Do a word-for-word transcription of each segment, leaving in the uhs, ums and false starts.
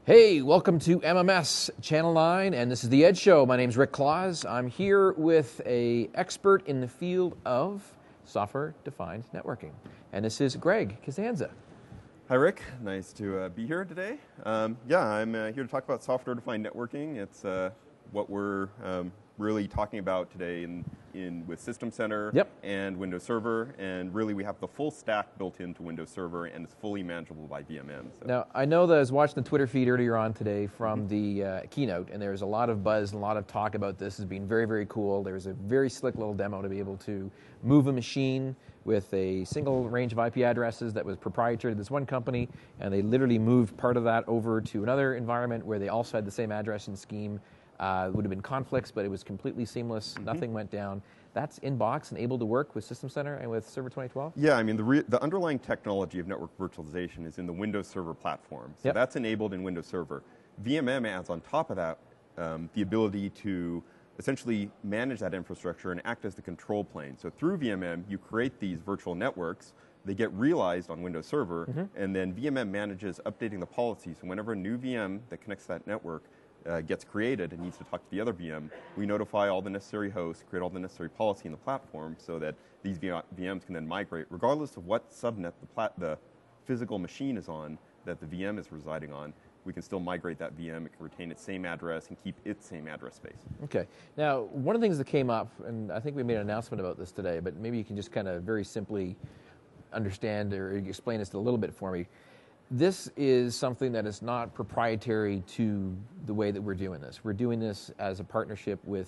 Hey, welcome to M M S Channel nine, and this is The Edge Show. My name's Rick Claus. I'm here with a expert in the field of software-defined networking, and this is Greg Costanza. Hi, Rick. Nice to uh, be here today. Um, yeah, I'm uh, here to talk about software-defined networking. It's uh, what we're um, really talking about today in, in with System Center Yep. and Windows Server, and really we have the full stack built into Windows Server, and it's fully manageable by V M M. So. Now, I know that I was watching the Twitter feed earlier on today from the uh, keynote, and there was a lot of buzz and a lot of talk about this as being very, very cool. There was a very slick little demo to be able to move a machine with a single range of I P addresses that was proprietary to this one company, and they literally moved part of that over to another environment where they also had the same address and scheme. Uh, it would have been conflicts, but it was completely seamless. Mm-hmm. Nothing went down. That's in box and able to work with System Center and with Server twenty twelve? Yeah, I mean, the, re the underlying technology of network virtualization is in the Windows Server platform. So yep. that's enabled in Windows Server. V M M adds on top of that um, the ability to essentially manage that infrastructure and act as the control plane. So through V M M, you create these virtual networks. They get realized on Windows Server, mm-hmm. and then V M M manages updating the policies. So whenever a new V M that connects to that network Uh, gets created and needs to talk to the other V M, we notify all the necessary hosts, create all the necessary policy in the platform so that these V Ms can then migrate, regardless of what subnet the, plat the physical machine is on that the V M is residing on. We can still migrate that V M. It can retain its same address and keep its same address space. Okay. Now, one of the things that came up, and I think we made an announcement about this today, but maybe you can just kind of very simply understand or explain this a little bit for me. This is something that is not proprietary to the way that we're doing this. We're doing this as a partnership with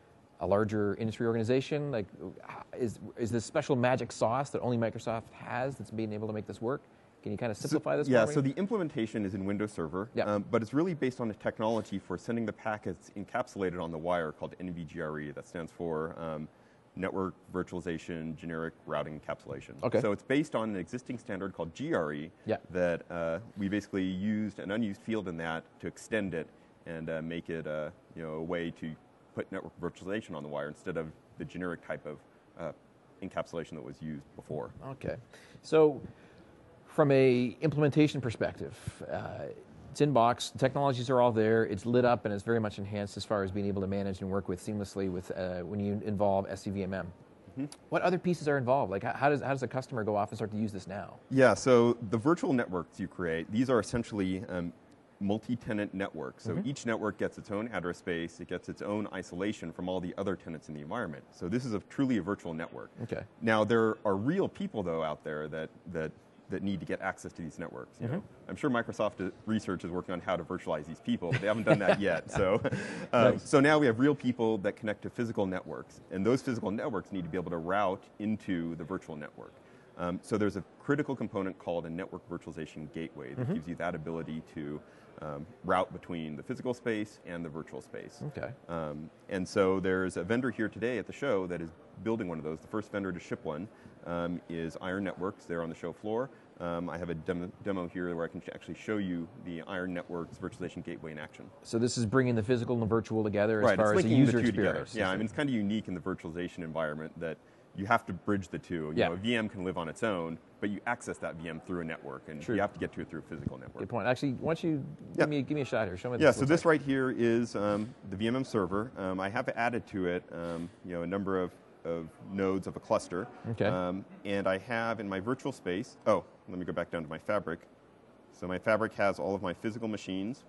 a larger industry organization. Like, is is this special magic sauce that only Microsoft has that's being able to make this work? Can you kind of simplify so, this yeah, for me? So the implementation is in Windows Server, yep. um, but it's really based on a technology for sending the packets encapsulated on the wire called N V G R E. That stands for um, Network Virtualization Generic Routing Encapsulation. Okay. So it's based on an existing standard called G R E yeah. that uh, we basically used an unused field in that to extend it and uh, make it uh, you know, a way to put network virtualization on the wire instead of the generic type of uh, encapsulation that was used before. Okay. So from a implementation perspective, uh, it's in box, the technologies are all there, it's lit up, and it's very much enhanced as far as being able to manage and work with seamlessly with uh, when you involve S C V M M. Mm-hmm. What other pieces are involved? Like, how does, how does a customer go off and start to use this now? Yeah, so the virtual networks you create, these are essentially um, multi-tenant networks. So mm-hmm. each network gets its own address space, it gets its own isolation from all the other tenants in the environment. So this is a, truly a virtual network. Okay. Now, there are real people, though, out there that, that that need to get access to these networks. You mm-hmm. know? I'm sure Microsoft Research is working on how to virtualize these people, but they haven't done that yet. So, um, nice. so now we have real people that connect to physical networks, and those physical networks need to be able to route into the virtual network. Um, so there's a critical component called a network virtualization gateway that mm-hmm. gives you that ability to um, route between the physical space and the virtual space. Okay. Um, and so there's a vendor here today at the show that is building one of those. The first vendor to ship one um, is Iron Networks. They're on the show floor. Um, I have a demo, demo here where I can actually show you the Iron Networks virtualization gateway in action. So this is bringing the physical and the virtual together as right, far it's as the user the two experience. Together. Yeah, I mean, it's kind of unique in the virtualization environment that you have to bridge the two. You yeah. know, a V M can live on its own, but you access that V M through a network, and True. you have to get to it through a physical network. Good point. Actually, why don't you yeah. give, me, give me a shot here? Show me. Yeah, this so this like. right here is um, the V M M server. Um, I have added to it, um, you know, a number of, of nodes of a cluster. Okay. Um, and I have in my virtual space. Oh, let me go back down to my fabric. So my fabric has all of my physical machines.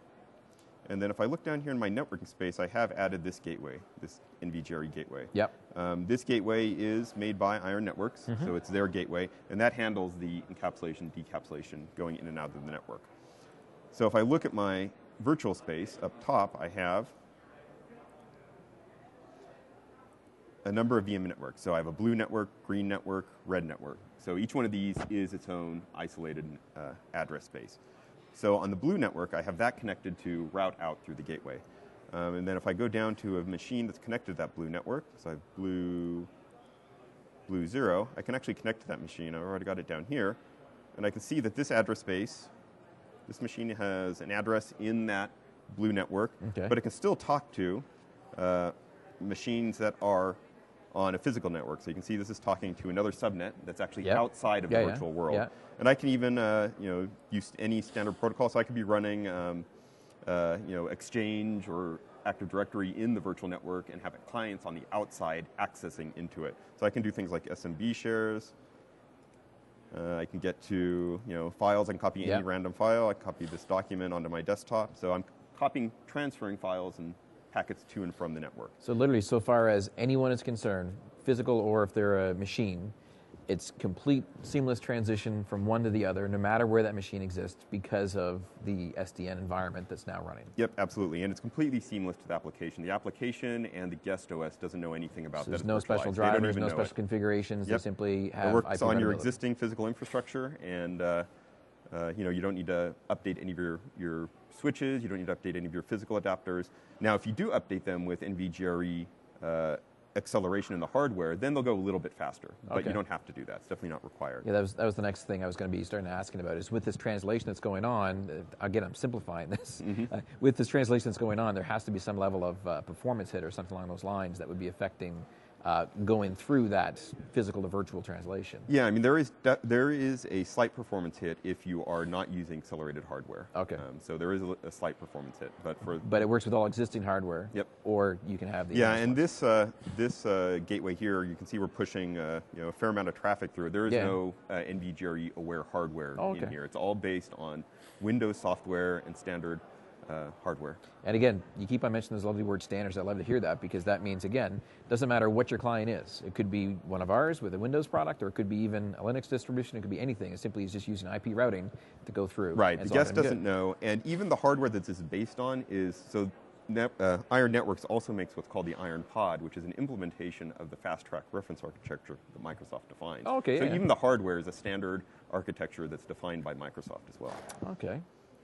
And then if I look down here in my networking space, I have added this gateway, this N V G R E gateway. Yep. Um, this gateway is made by Iron Networks, mm-hmm. so it's their gateway, and that handles the encapsulation, decapsulation going in and out of the network. So if I look at my virtual space, up top I have a number of V M networks. So I have a blue network, green network, red network. So each one of these is its own isolated uh, address space. So on the blue network, I have that connected to route out through the gateway. Um, and then if I go down to a machine that's connected to that blue network, so I have blue, blue zero, I can actually connect to that machine. I've already got it down here. And I can see that this address space, this machine has an address in that blue network, okay. but it can still talk to uh, machines that are on a physical network. So you can see this is talking to another subnet that's actually yep. outside of yeah, the virtual yeah. world. Yeah. And I can even uh, you know, use any standard protocol. So I could be running um, uh, you know, Exchange or Active Directory in the virtual network and have clients on the outside accessing into it. So I can do things like S M B shares. Uh, I can get to, you know, files. I can copy any yep. random file. I can copy this document onto my desktop. So I'm copying, transferring files and packets to and from the network. So literally, so far as anyone is concerned, physical or if they're a machine, it's complete seamless transition from one to the other, no matter where that machine exists, because of the S D N environment that's now running. Yep, absolutely, and it's completely seamless to the application. The application and the guest O S doesn't know anything about so that. There's no special drivers, no special it. configurations. Yep. They simply have it works I P on your existing physical infrastructure, and uh, uh, you know you don't need to update any of your your switches. You don't need to update any of your physical adapters. Now, if you do update them with N V G R E uh, acceleration in the hardware, then they'll go a little bit faster. But okay. you don't have to do that. It's definitely not required. Yeah, that was that was the next thing I was going to be starting to asking about. Is with this translation that's going on, uh, again, I'm simplifying this. Mm-hmm. uh, with this translation that's going on, there has to be some level of uh, performance hit or something along those lines that would be affecting uh, going through that physical to virtual translation. Yeah, I mean there is de- there is a slight performance hit if you are not using accelerated hardware. Okay. Um, so there is a, a slight performance hit, but for but it works with all existing hardware. Yep. Or you can have the yeah, and this uh, this uh, gateway here, you can see we're pushing uh, you know a fair amount of traffic through it. There is yeah. no uh, N V G R E aware hardware oh, okay. in here. It's all based on Windows software and standard uh, hardware. And again, you keep on mentioning those lovely word standards. I love to hear that because that means, again, doesn't matter what your client is. It could be one of ours with a Windows product, or it could be even a Linux distribution. It could be anything. It simply is just using I P routing to go through. Right. The guest doesn't know, and even the hardware that this is based on is so. Net, uh, Iron Networks also makes what's called the Iron Pod, which is an implementation of the fast track reference architecture that Microsoft defines. Oh, okay. So yeah. even the hardware is a standard architecture that's defined by Microsoft as well. Okay.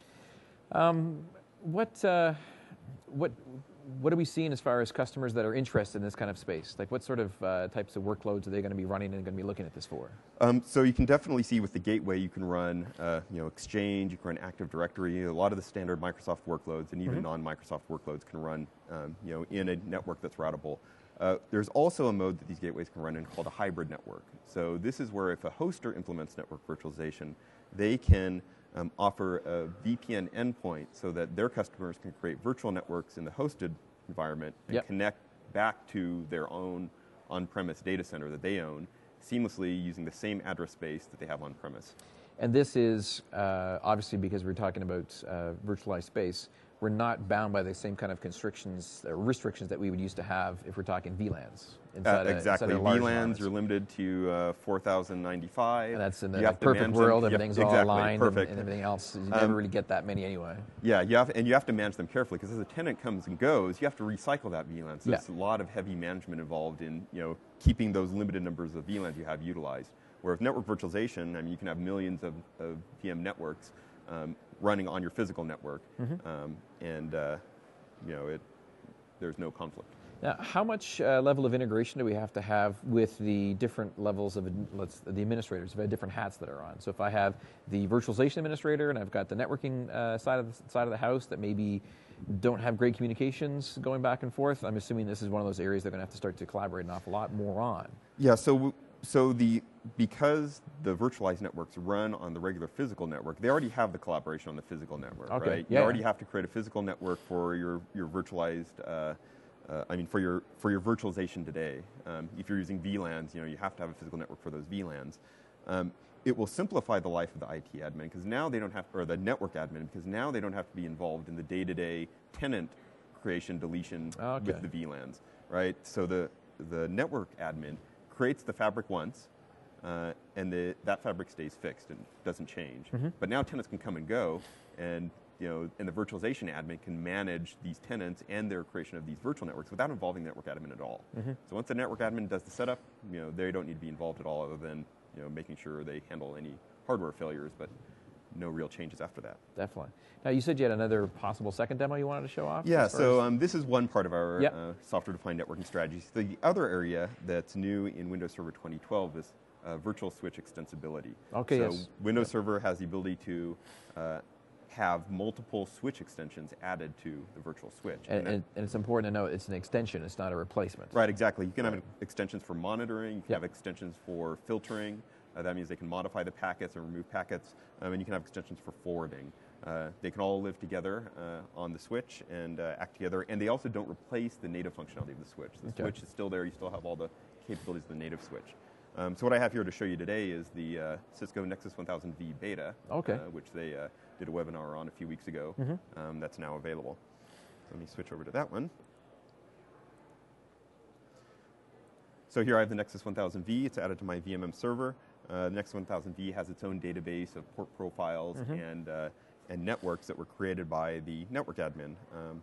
Um, what uh, what what are we seeing as far as customers that are interested in this kind of space? Like, what sort of uh, types of workloads are they going to be running and going to be looking at this for? Um, so you can definitely see with the gateway, you can run, uh, you know, Exchange, you can run Active Directory. A lot of the standard Microsoft workloads and even mm-hmm. non-Microsoft workloads can run, um, you know, in a network that's routable. Uh, there's also a mode that these gateways can run in called a hybrid network. So this is where if a hoster implements network virtualization, they can Um, offer a V P N endpoint so that their customers can create virtual networks in the hosted environment and yep. connect back to their own on-premise data center that they own seamlessly using the same address space that they have on-premise. And this is uh, obviously because we're talking about uh, virtualized space, we're not bound by the same kind of constrictions or restrictions that we would used to have if we're talking V LANs. Uh, exactly. V LANs, you're limited to uh, four thousand ninety-five. And that's in the like, perfect world, them. everything's yep, all exactly, aligned perfect. And, and everything else. You um, never really get that many anyway. Yeah, you have, and you have to manage them carefully because as a tenant comes and goes, you have to recycle that V LAN. So yeah. there's a lot of heavy management involved in you know keeping those limited numbers of V LANs you have utilized. Where with network virtualization, I mean, you can have millions of, of V M networks um, running on your physical network, mm-hmm. um, and uh, you know it. There's no conflict. Now, how much uh, level of integration do we have to have with the different levels of let's, the administrators, if I have different hats that are on? So if I have the virtualization administrator and I've got the networking uh, side of the side of the house that maybe don't have great communications going back and forth, I'm assuming this is one of those areas they're going to have to start to collaborate an awful lot more on. Yeah. So so the because the virtualized networks run on the regular physical network, they already have the collaboration on the physical network, okay. right? Yeah, you already yeah. have to create a physical network for your your virtualized. Uh, Uh, I mean, for your for your virtualization today, um, if you're using V LANs, you know you have to have a physical network for those V LANs. Um, it will simplify the life of the I T admin because now they don't have, or the network admin, because now they don't have to be involved in the day-to-day tenant creation, deletion okay. with the V LANs, right? So the the network admin creates the fabric once, uh, and the, that fabric stays fixed and doesn't change. Mm-hmm. But now tenants can come and go, and you know, and the virtualization admin can manage these tenants and their creation of these virtual networks without involving the network admin at all. Mm-hmm. So once the network admin does the setup, you know, they don't need to be involved at all other than, you know, making sure they handle any hardware failures, but no real changes after that. Definitely. Now, you said you had another possible second demo you wanted to show off? Yeah, so um, this is one part of our yep. uh, software-defined networking strategies. The other area that's new in Windows Server twenty twelve is uh, virtual switch extensibility. Okay, so yes. Windows yep. Server has the ability to uh, have multiple switch extensions added to the virtual switch. And, and, and it's important to note it's an extension, it's not a replacement. Right, exactly. You can have extensions for monitoring, you can yep. have extensions for filtering, Uh, that means they can modify the packets and remove packets, um, and you can have extensions for forwarding. Uh, they can all live together uh, on the switch and uh, act together, and they also don't replace the native functionality of the switch. The Okay. switch is still there. You still have all the capabilities of the native switch. Um, so what I have here to show you today is the uh, Cisco Nexus one thousand V beta, Okay. uh, which they uh, did a webinar on a few weeks ago. Mm-hmm. Um, that's now available. So let me switch over to that one. So here I have the Nexus one thousand V. It's added to my V M M server. Uh, the Nexus one thousand V has its own database of port profiles Mm-hmm. and uh, and networks that were created by the network admin. Um,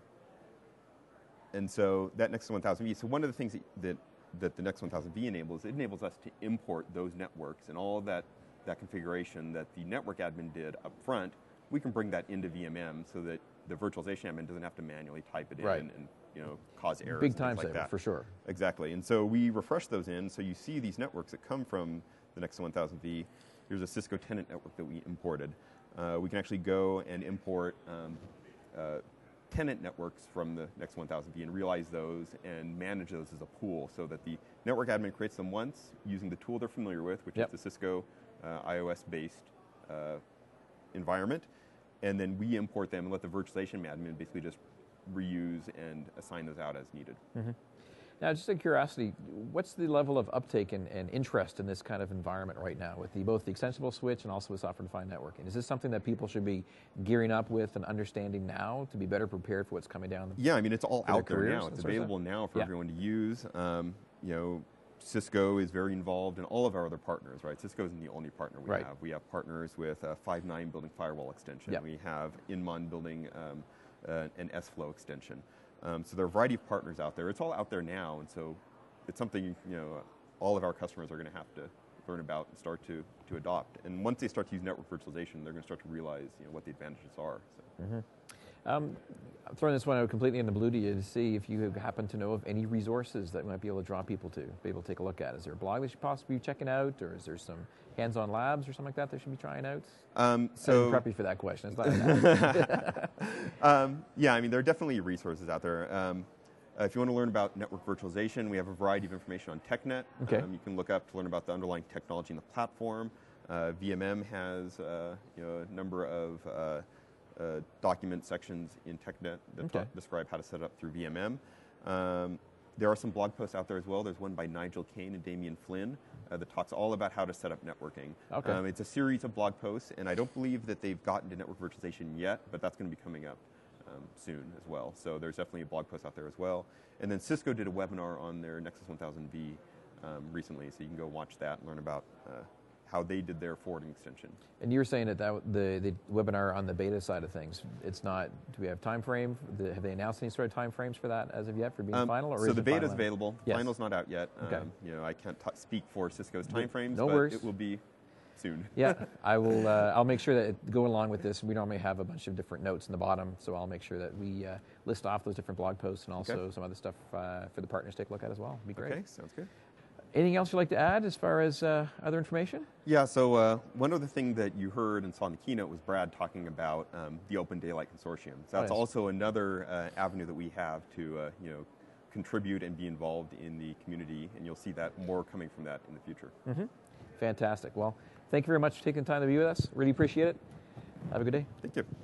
and so that Nexus one thousand V. So one of the things that, that that the Nexus one thousand V enables, it enables us to import those networks and all of that that configuration that the network admin did up front. We can bring that into V M M so that the virtualization admin doesn't have to manually type it Right. in and you know cause errors. Big and time things like saver, that. for sure. Exactly. And so we refresh those in, so you see these networks that come from the Nexus one thousand V. Here's a Cisco tenant network that we imported. Uh, we can actually go and import um, uh, tenant networks from the Nexus one thousand V and realize those and manage those as a pool so that the network admin creates them once using the tool they're familiar with, which Yep. is the Cisco uh, iOS-based uh, environment. And then we import them and let the virtualization admin basically just reuse and assign those out as needed. Mm-hmm. Now, just out of curiosity, what's the level of uptake and, and interest in this kind of environment right now with the, both the extensible switch and also with software-defined networking? Is this something that people should be gearing up with and understanding now to be better prepared for what's coming down? The, Yeah, I mean, it's all their out there careers now. and It's sort of available now for Yeah. everyone to use. Um, you know, Cisco is very involved in all of our other partners, right? Cisco isn't the only partner we Right. have. We have partners with uh, five nine building firewall extension. Yep. We have Inmon building um, uh, an S Flow extension. Um, so there are a variety of partners out there. It's all out there now, and so it's something you know all of our customers are going to have to learn about and start to to adopt. And once they start to use network virtualization, they're going to start to realize you know what the advantages are. So. Mm-hmm. Um, I'm throwing this one out completely in the blue to you to see if you happen to know of any resources that might be able to draw people to, be able to take a look at. Is there a blog they should possibly be checking out, or is there some hands-on labs or something like that they should be trying out? Um, I so didn't prep you for that question. It's not that. um, yeah, I mean, there are definitely resources out there. Um, uh, if you want to learn about network virtualization, we have a variety of information on TechNet. Okay. Um, you can look up to learn about the underlying technology in the platform. Uh, V M M has uh, you know, a number of uh, uh, document sections in TechNet that Okay. talk, describe how to set it up through V M M. Um, there are some blog posts out there as well. There's one by Nigel Kane and Damian Flynn uh, that talks all about how to set up networking. Okay. Um, it's a series of blog posts, and I don't believe that they've gotten to network virtualization yet, but that's going to be coming up um, soon as well. So there's definitely a blog post out there as well. And then Cisco did a webinar on their Nexus one thousand V um, recently, so you can go watch that and learn about uh, how they did their forwarding extension. And you were saying that, that the, the webinar on the beta side of things, it's not, do we have time frame? The, have they announced any sort of time frames for that as of yet for being Um, final? Or so is the it beta final is now? available. Yes. Final's not out yet. Okay. Um, you know, I can't t- speak for Cisco's timeframes, No but worries. it will be soon. Yeah, I will. Uh, I'll make sure that going along with this, we normally have a bunch of different notes in the bottom, so I'll make sure that we uh, list off those different blog posts and also Okay. some other stuff uh, for the partners to take a look at as well. It'd be great. Okay, sounds good. Anything else you'd like to add as far as uh, other information? Yeah, so uh, one other thing that you heard and saw in the keynote was Brad talking about um, the Open Daylight Consortium. So that's Oh, yes. also another uh, avenue that we have to uh, you know, contribute and be involved in the community, and you'll see that more coming from that in the future. Mm-hmm. Fantastic. Well, thank you very much for taking the time to be with us. Really appreciate it. Have a good day. Thank you.